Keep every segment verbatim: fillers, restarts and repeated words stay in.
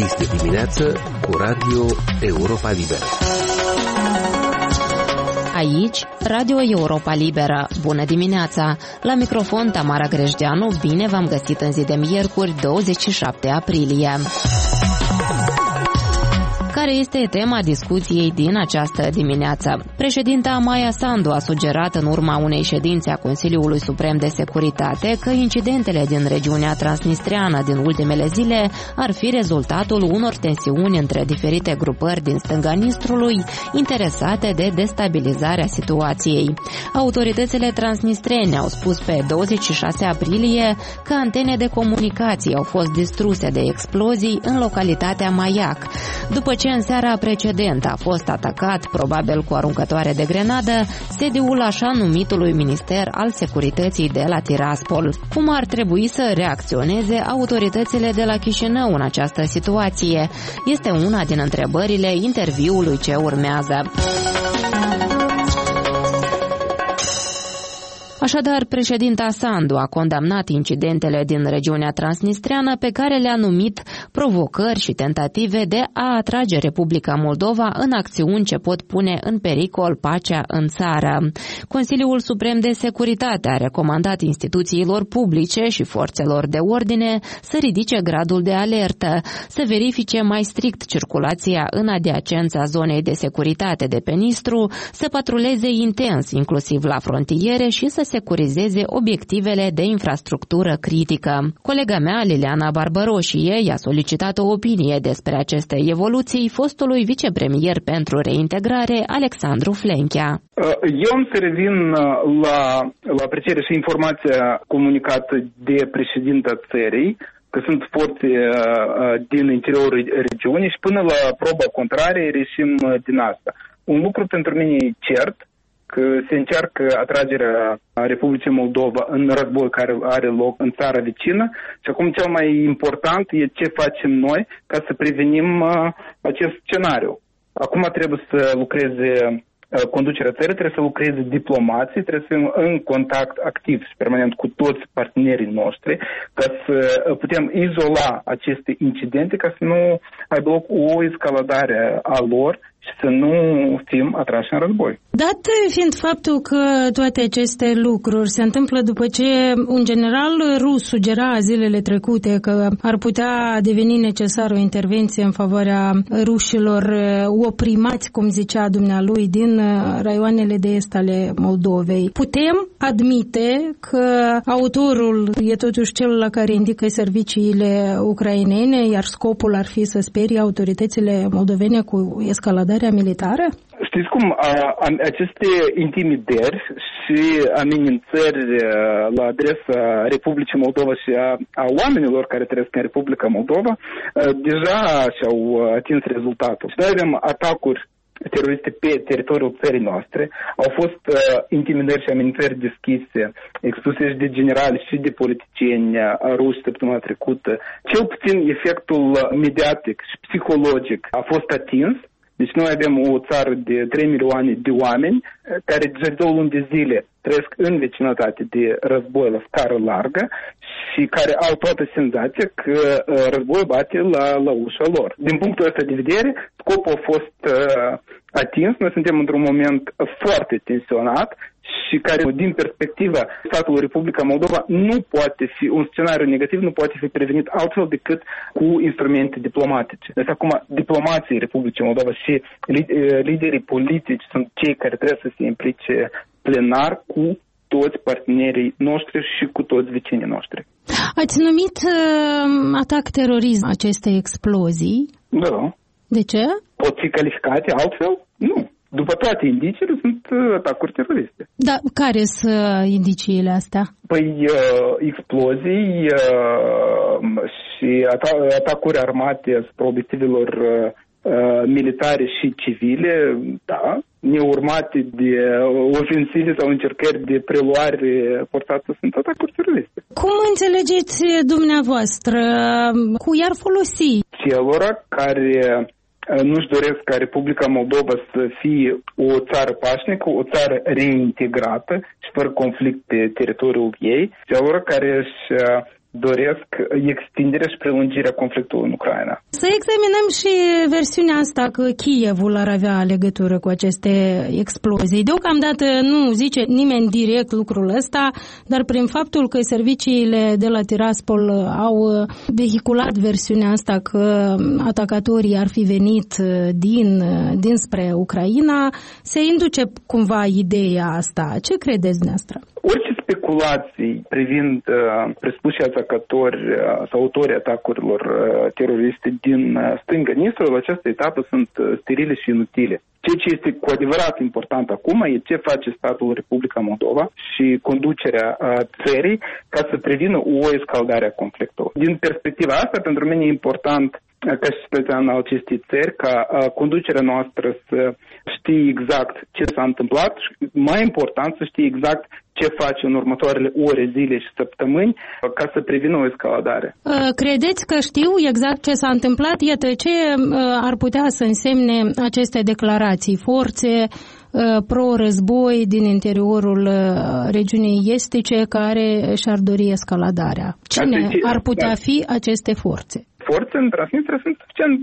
Este dimineață cu Radio Europa Liberă. Aici, Radio Europa Liberă. Bună dimineața! La microfon Tamara Grejdeanu, bine v-am găsit în zi de miercuri, douăzeci și șapte aprilie. Care este tema discuției din această dimineață? Președinta Maia Sandu a sugerat în urma unei ședințe a Consiliului Suprem de Securitate că incidentele din regiunea transnistreană din ultimele zile ar fi rezultatul unor tensiuni între diferite grupări din stânga Nistrului interesate de destabilizarea situației. Autoritățile transnistrene au spus pe douăzeci și șase aprilie că antene de comunicații au fost distruse de explozii în localitatea Maiac, după ce în seara precedentă a fost atacat, probabil cu aruncătoare de grenadă, sediul așa numitului Minister al Securității de la Tiraspol. Cum ar trebui să reacționeze autoritățile de la Chișinău în această situație? Este una din întrebările interviului ce urmează. Așadar, președinta Sandu a condamnat incidentele din regiunea transnistreană pe care le-a numit provocări și tentative de a atrage Republica Moldova în acțiuni ce pot pune în pericol pacea în țară. Consiliul Suprem de Securitate a recomandat instituțiilor publice și forțelor de ordine să ridice gradul de alertă, să verifice mai strict circulația în adiacența zonei de securitate de pe Nistru, să patruleze intens, inclusiv la frontiere, și să securizeze obiectivele de infrastructură critică. Colega mea, Liliana Barbaroșie, i-a solicitat o opinie despre aceste evoluții fostului vicepremier pentru reintegrare, Alexandru Flenchea. Eu am să revin la, la apreciere și informația comunicată de președinta țării, că sunt forțe din interiorul regiunii și până la proba contrarie reșim din asta. Un lucru pentru mine e cert, că se încearcă atragerea Republicii Moldova în război care are loc în țara vecină și acum cel mai important e ce facem noi ca să prevenim acest scenariu. Acum trebuie să lucreze conducerea țării, trebuie să lucreze diplomații, trebuie să fim în contact activ și permanent cu toți partenerii noștri ca să putem izola aceste incidente, ca să nu aibă loc o escaladare a lor și să nu fim atrași în război. Dat fiind faptul că toate aceste lucruri se întâmplă după ce un general rus sugera zilele trecute că ar putea deveni necesară o intervenție în favoarea rușilor oprimați, cum zicea dumnealui, din raioanele de est ale Moldovei, putem admite că autorul e totuși cel la care indică serviciile ucrainene, iar scopul ar fi să sperie autoritățile moldovene cu escaladarea militară? Știți cum, a, a, aceste intimidări și amenințări la adresa Republicii Moldova și a, a oamenilor care trăiesc în Republica Moldova a, deja și-au atins rezultatul. Și noi avem atacuri teroriste pe teritoriul țării noastre, au fost uh, intimidări și amenințări deschise, expuse și de generali și de politicieni ruși săptămâna trecută. Cel puțin efectul mediatic și psihologic a fost atins. Deci noi avem o țară de trei milioane de oameni care deja de două luni de zile trăiesc în vecinătate de război la scară largă și care au toată senzația că războiul bate la, la ușa lor. Din punctul ăsta de vedere, scopul a fost uh, atins. Noi suntem într-un moment foarte tensionat și care, din perspectiva statului Republica Moldova, nu poate fi, un scenariu negativ nu poate fi prevenit altfel decât cu instrumente diplomatice. Deci acum, diplomații Republicii Moldova și liderii politici sunt cei care trebuie să se implice plenar cu toți partenerii noștri și cu toți vecinii noștri. Ați numit uh, atac terorism aceste explozii? Da. De ce? Pot fi calificate altfel? Nu. După toate indiciile, sunt atacuri teroriste. Da, care sunt indiciile astea? Păi, explozii și atacuri armate asupra obiectivelor militare și civile, da, neurmate de ofensive sau încercări de preluare forțată, sunt atacuri teroriste. Cum înțelegeți dumneavoastră? Cui ar folosi? Celora care nu-și doresc ca Republica Moldova să fie o țară pașnică, o țară reintegrată și fără conflict pe teritoriul ei, celor care își doresc extinderea și prelungirea conflictului în Ucraina. Să examinăm și versiunea asta că Kievul ar avea legătură cu aceste explozii. Deocamdată nu zice nimeni direct lucrul ăsta, dar prin faptul că serviciile de la Tiraspol au vehiculat versiunea asta că atacatorii ar fi venit din, dinspre Ucraina, se induce cumva ideea asta. Ce credeți dumneavoastră? Orice speculații privind uh, presupuși atacatori uh, sau autorii atacurilor uh, teroriste din uh, stânga Nistrului, la această etapă sunt uh, sterile și inutile. Ceea ce este cu adevărat important acum e ce face statul Republica Moldova și conducerea uh, țării ca să prevină o escaladare a conflictului. Din perspectiva asta, pentru mine e important ca și cetățean al acestei țări, ca uh, conducerea noastră să știe exact ce s-a întâmplat și, mai important, să știe exact ce face în următoarele ore, zile și săptămâni uh, ca să prevină o escaladare. Credeți că știu exact ce s-a întâmplat? Iată, ce uh, ar putea să însemne aceste declarații? Forțe uh, pro-război din interiorul uh, regiunii estice care și-ar dori escaladarea. Cine ar putea fi aceste forțe? Forțe în Transnistria sunt suficient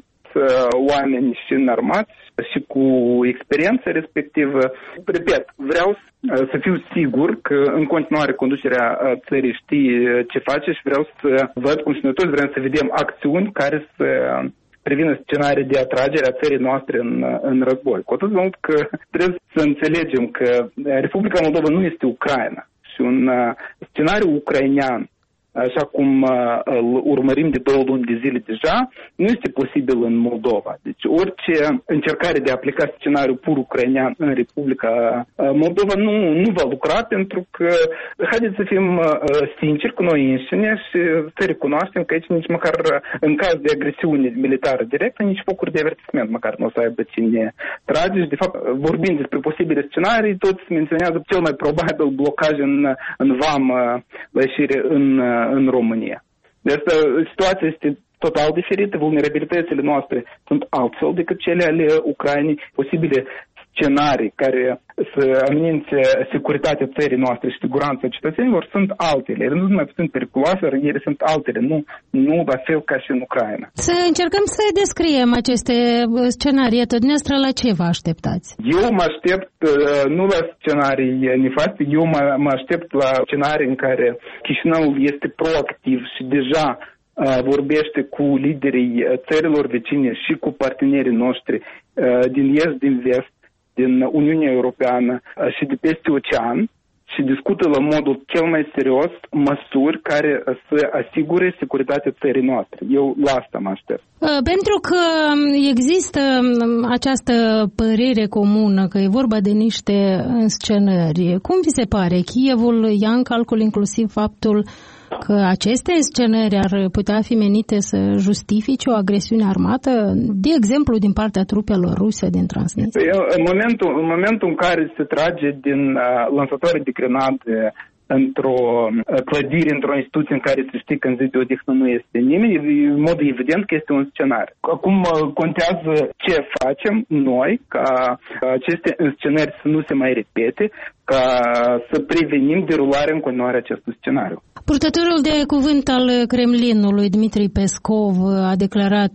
oameni și înarmați și cu experiență respectivă. Repet, vreau să fiu sigur că în continuare conducerea țării știe ce face și vreau să văd cum și noi toți vrem să vedem acțiuni care să prevină scenarii de atragere a țării noastre în, în război. Cu atât mult că trebuie să înțelegem că Republica Moldova nu este Ucraina și un scenariu ucrainean, așa cum uh, îl urmărim de două luni de zile deja, nu este posibil în Moldova. Deci orice încercare de a aplica scenariul pur ucrainean în Republica uh, Moldova nu, nu va lucra, pentru că, haideți să fim uh, sinceri cu noi înșine și să recunoaștem că aici nici măcar în caz de agresiune militară directă, nici focuri de avertisment măcar nu o să aibă cine trage. Și de fapt, vorbind despre posibile scenarii, toți menționează cel mai probabil blocaj în, în vamă la ieșire în în România. De asta situația este total diferită, vulnerabilitățile noastre sunt altfel decât cele ale Ucrainei, posibile scenarii care să amenințe securitatea țării noastre și siguranța cetățenilor sunt altele. Ele nu sunt mai puțin periculoase, dar ele sunt altele, nu, nu la fel ca și în Ucraina. Să încercăm să descriem aceste scenarii. Dumneavoastră, la ce vă așteptați? Eu mă aștept nu la scenarii nefaste, eu mă, mă aștept la scenarii în care Chișinăul este proactiv și deja vorbește cu liderii țărilor vecine și cu partenerii noștri din est, din vest, din Uniunea Europeană și de peste ocean și discută la modul cel mai serios măsuri care să asigure securitatea țării noastre. Eu la asta mă aștept. Pentru că există această părere comună că e vorba de niște înscenări, cum vi se pare? Kievul ia în calcul inclusiv faptul că aceste scenări ar putea fi menite să justifice o agresiune armată, de exemplu, din partea trupelor ruse din Transnistria? În momentul, în momentul în care se trage din uh, lansatoare de grenade într-o clădire, într-o instituție în care se știe că în zi de odihnă nu este nimeni, în mod evident că este un scenariu. Acum contează ce facem noi ca aceste scenarii să nu se mai repete, ca să prevenim derularea în continuare acestui scenariu. Purtătorul de cuvânt al Kremlinului, Dmitri Peskov, a declarat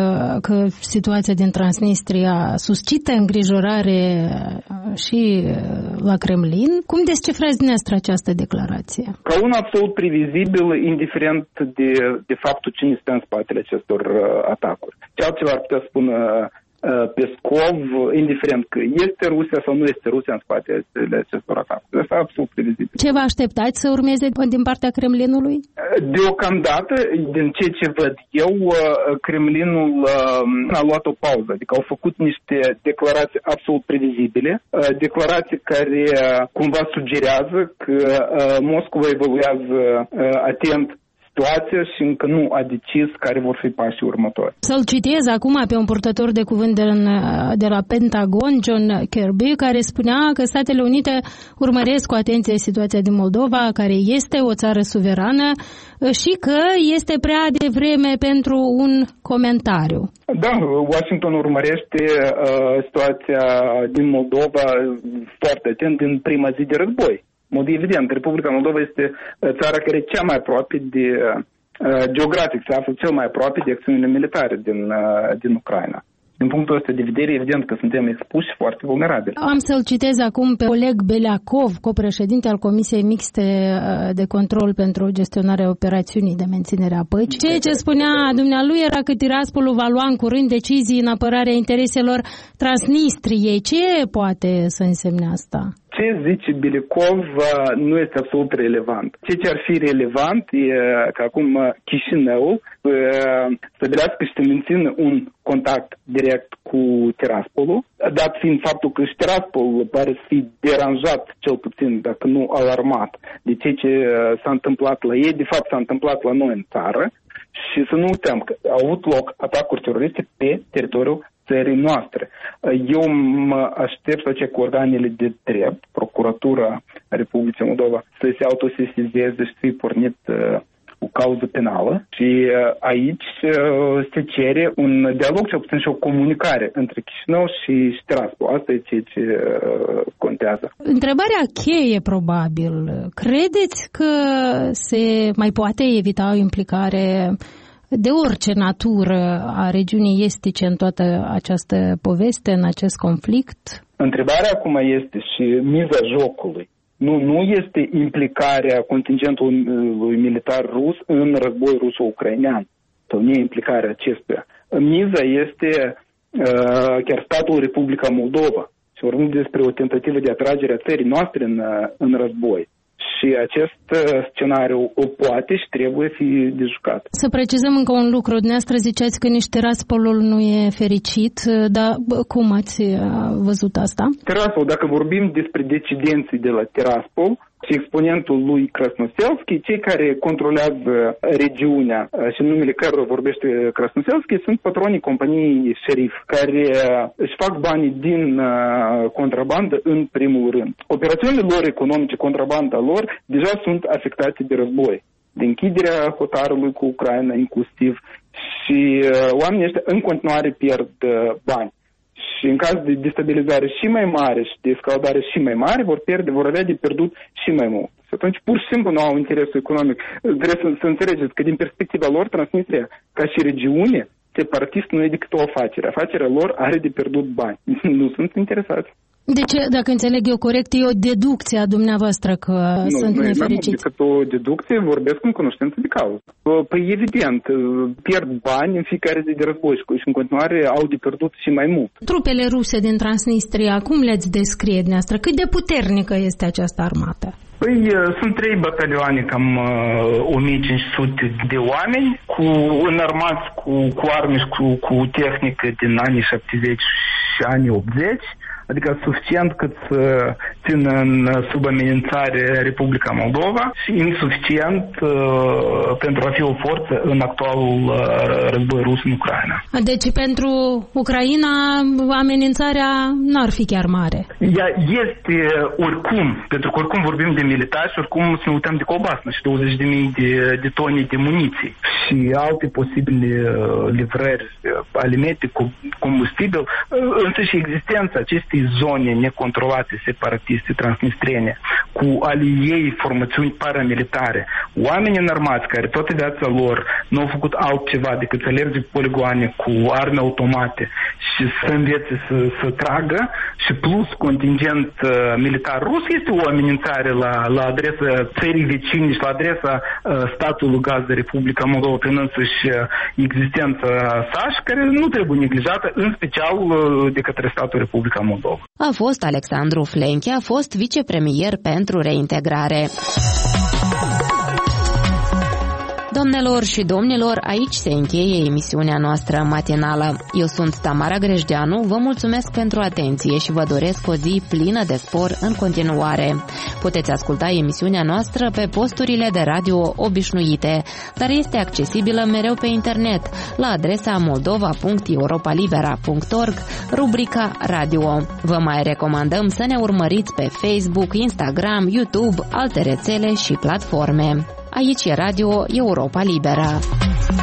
că situația din Transnistria suscită îngrijorare și la Kremlin. Cum descifrați dumneavoastră această declarație? Ca un absolut previzibil, indiferent de, de faptul cine stă în spatele acestor atacuri. Ce altceva ar putea spune Peskov, indiferent că este Rusia sau nu este Rusia în spatele acestor atacuri. Asta e absolut previzibil. Ce vă așteptați să urmeze din partea Kremlinului? Deocamdată, din ceea ce văd eu, Kremlinul a luat o pauză. Adică au făcut niște declarații absolut previzibile, declarații care cumva sugerează că Moscova evoluează atent situația și încă nu a decis care vor fi pașii următori. Să-l citez acum pe un purtător de cuvânt de, de la Pentagon, John Kirby, care spunea că Statele Unite urmăresc cu atenție situația din Moldova, care este o țară suverană și că este prea devreme pentru un comentariu. Da, Washington urmărește uh, situația din Moldova foarte atent din prima zi de război. Mod evident, Republica Moldova este țara care e cea mai aproape de, geografic, se află cel mai aproape de acțiunile militare din, din Ucraina. Din punctul ăsta de vedere, evident că suntem expuși foarte vulnerabili. Am să-l citez acum pe Oleg Beliacov, copreședinte al Comisiei Mixte de Control pentru gestionarea operațiunii de menținere a păcii. Ceea ce spunea dumnealui era că Tiraspolul va lua în curând decizii în apărarea intereselor Transnistriei. Ce poate să însemne asta? Ce zice Beliacov nu este absolut relevant. Ce ce ar fi relevant e că acum Chișinăul stabilească și să mențină un contact direct cu Tiraspolul, dat fiind faptul că și Tiraspolul pare să fi deranjat, cel puțin, dacă nu alarmat, de ce ce s-a întâmplat la ei, de fapt s-a întâmplat la noi în țară. Și să nu uităm că au avut loc atacuri teroriste pe teritoriul țării noastre. Eu mă aștept să ce cu organele de drept, Procuratura Republicii Moldova, să se autosesizeze și să-i pornit o cauză penală. Și aici se cere un dialog, cel puțin și o comunicare între Chișinău și Tiraspol. Asta e ceea ce contează. Întrebarea cheie, probabil. Credeți că se mai poate evita o implicare de orice natură a regiunii estice în toată această poveste, în acest conflict? Întrebarea acum este și miza jocului. Nu, nu este implicarea contingentului militar rus în război ruso-ucrainean, sau nu implicarea acestuia. Miza este uh, chiar statul Republica Moldova. Și vorbim despre o tentativă de atragere a țării noastre în, în război. Și acest scenariu o poate și trebuie fi de jucat. Să precizăm încă un lucru. Dumneavoastră ziceați că nici Tiraspolul nu e fericit, dar cum ați văzut asta? Tiraspol, dacă vorbim despre decidenții de la Tiraspol și exponentul lui Krasnoselski, cei care controlează regiunea și în numele cărora vorbește Krasnoselski sunt patronii companiei Șerif, care își fac banii din contrabandă în primul rând. Operațiunile lor economice, contrabanda lor, deja sunt afectate de război, de închiderea hotarului cu Ucraina inclusiv, și oamenii ăștia în continuare pierd bani. Și în caz de destabilizare și mai mare și de escaladare și mai mare, vor pierde, vor avea de pierdut și mai mult. Și atunci, pur și simplu, nu au interesul economic. Trebuie să, să înțelegeți că, din perspectiva lor, Transnistria, ca și regiune, separatist nu e decât o afacere. Afacerea lor are de pierdut bani. Nu sunt interesați. Deci, dacă înțeleg eu corect, e o deducție a dumneavoastră că nu, sunt nu nefericiți. Nu, decât o deducție, vorbesc în cunoștință de cauză. Păi evident, pierd bani în fiecare zi de război și în continuare au de pierdut și mai mult. Trupele ruse din Transnistria, cum le-ați descrie dumneavoastră? Cât de puternică este această armată? Păi sunt trei batalioane, cam o mie cinci sute de oameni, cu înarmați cu, cu arme și cu, cu tehnică din anii șaptezeci și anii optzeci. Adică suficient cât să țină în sub amenințare Republica Moldova și insuficient uh, pentru a fi o forță în actualul uh, război rus în Ucraina. Deci pentru Ucraina amenințarea n-ar fi chiar mare. Ea este oricum, pentru că oricum vorbim de militari și oricum să ne uităm de colbasnă și douăzeci de mii de, de tone de muniții și alte posibile livrări alimente cu combustibil, însă și existența acestei zone necontrolate, separatiste, transnistrene, cu ale ei formațiuni paramilitare, oameni înarmați care toată viața lor nu au făcut altceva decât să alerge pe poligoane cu arme automate și să învețe să, să tragă, și plus contingent uh, militar rus, este o amenințare la, la adresa țării vecine și la adresa uh, statului gazdă Republica Moldova, prin însăși existența sa, și care nu trebuie neglijată, în special uh, de către statul Republica Moldova. A fost Alexandru Flenchea, a fost vicepremier pentru reintegrare. Doamnelor și domnilor, aici se încheie emisiunea noastră matinală. Eu sunt Tamara Grejdeanu, vă mulțumesc pentru atenție și vă doresc o zi plină de spor în continuare. Puteți asculta emisiunea noastră pe posturile de radio obișnuite, dar este accesibilă mereu pe internet, la adresa moldova punct europalibera punct org, rubrica Radio. Vă mai recomandăm să ne urmăriți pe Facebook, Instagram, YouTube, alte rețele și platforme. Aici e Radio Europa Liberă.